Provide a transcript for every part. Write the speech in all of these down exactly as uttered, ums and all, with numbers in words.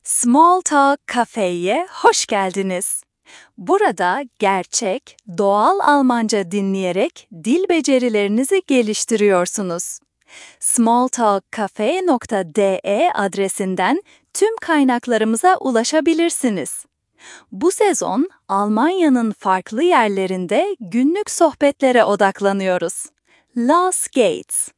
Small Talk Cafe'ye hoş geldiniz. Burada gerçek, doğal Almanca dinleyerek dil becerilerinizi geliştiriyorsunuz. smalltalkcafe nokta de adresinden tüm kaynaklarımıza ulaşabilirsiniz. Bu sezon Almanya'nın farklı yerlerinde günlük sohbetlere odaklanıyoruz. Los geht's!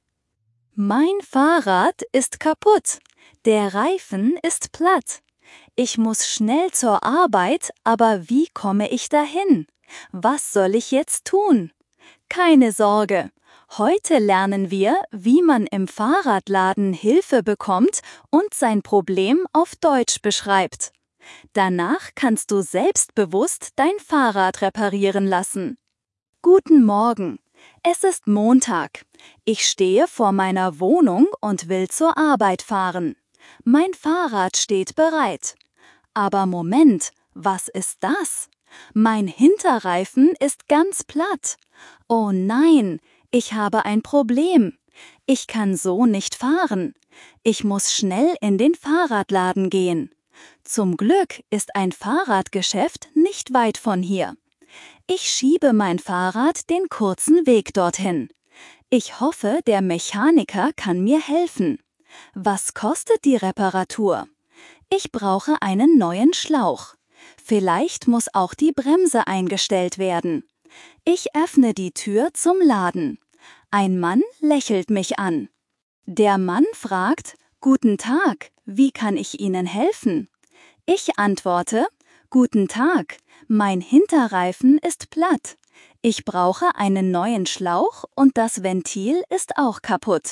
Mein Fahrrad ist kaputt. Der Reifen ist platt. Ich muss schnell zur Arbeit, aber wie komme ich dahin? Was soll ich jetzt tun? Keine Sorge. Heute lernen wir, wie man im Fahrradladen Hilfe bekommt und sein Problem auf Deutsch beschreibt. Danach kannst du selbstbewusst dein Fahrrad reparieren lassen. Guten Morgen. Es ist Montag. Ich stehe vor meiner Wohnung und will zur Arbeit fahren. Mein Fahrrad steht bereit. Aber Moment, was ist das? Mein Hinterreifen ist ganz platt. Oh nein, ich habe ein Problem. Ich kann so nicht fahren. Ich muss schnell in den Fahrradladen gehen. Zum Glück ist ein Fahrradgeschäft nicht weit von hier. Ich schiebe mein Fahrrad den kurzen Weg dorthin. Ich hoffe, der Mechaniker kann mir helfen. Was kostet die Reparatur? Ich brauche einen neuen Schlauch. Vielleicht muss auch die Bremse eingestellt werden. Ich öffne die Tür zum Laden. Ein Mann lächelt mich an. Der Mann fragt: Guten Tag, wie kann ich Ihnen helfen? Ich antworte: Guten Tag, mein Hinterreifen ist platt. Ich brauche einen neuen Schlauch und das Ventil ist auch kaputt.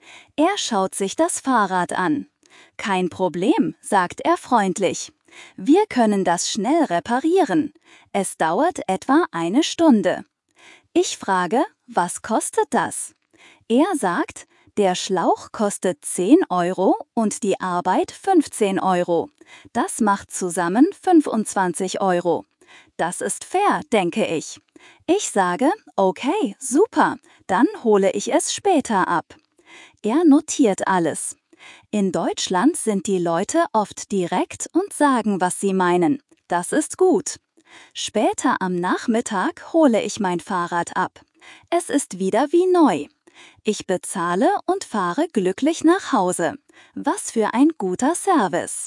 Er schaut sich das Fahrrad an. Kein Problem, sagt er freundlich. Wir können das schnell reparieren. Es dauert etwa eine Stunde. Ich frage, was kostet das? Er sagt, der Schlauch kostet zehn Euro und die Arbeit fünfzehn Euro. Das macht zusammen fünfundzwanzig Euro. Das ist fair, denke ich. Ich sage, okay, super, dann hole ich es später ab. Er notiert alles. In Deutschland sind die Leute oft direkt und sagen, was sie meinen. Das ist gut. Später am Nachmittag hole ich mein Fahrrad ab. Es ist wieder wie neu. Ich bezahle und fahre glücklich nach Hause. Was für ein guter Service.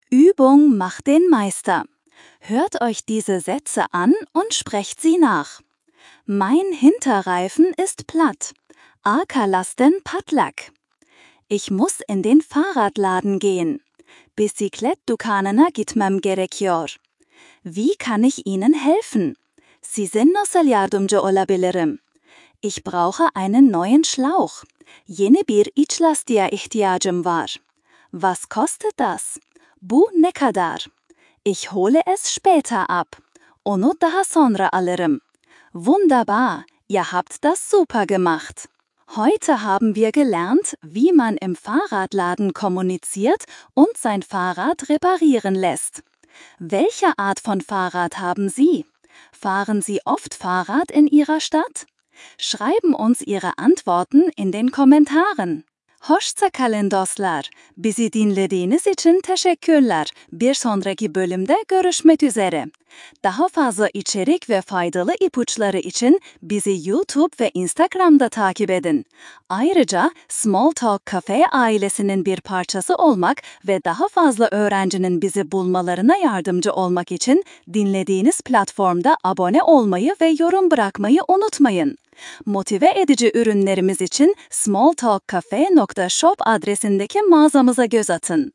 Übung macht den Meister. Hört euch diese Sätze an und sprecht sie nach. Mein Hinterreifen ist platt. Arka lasten patlak. Ich muss in den Fahrradladen gehen. Bisiklet-dukanına gitmem gerekiyor. Wie kann ich Ihnen helfen? Sizin nasıl yardımcı olabilirim? Ich brauche einen neuen Schlauch. Yeni bir iç lastiğe ihtiyacım var. Was kostet das? Bu ne kadar? Ich hole es später ab. Onu daha sonra alırım. Wunderbar, ihr habt das super gemacht. Heute haben wir gelernt, wie man im Fahrradladen kommuniziert und sein Fahrrad reparieren lässt. Welche Art von Fahrrad haben Sie? Fahren Sie oft Fahrrad in Ihrer Stadt? Schreiben uns Ihre Antworten in den Kommentaren. Hoşça kalın dostlar. Bizi dinlediğiniz için teşekkürler. Bir sonraki bölümde görüşmek üzere. Daha fazla içerik ve faydalı ipuçları için bizi YouTube ve Instagram'da takip edin. Ayrıca Small Talk Cafe ailesinin bir parçası olmak ve daha fazla öğrencinin bizi bulmalarına yardımcı olmak için dinlediğiniz platformda abone olmayı ve yorum bırakmayı unutmayın. Motive edici ürünlerimiz için smalltalkcafe nokta shop adresindeki mağazamıza göz atın.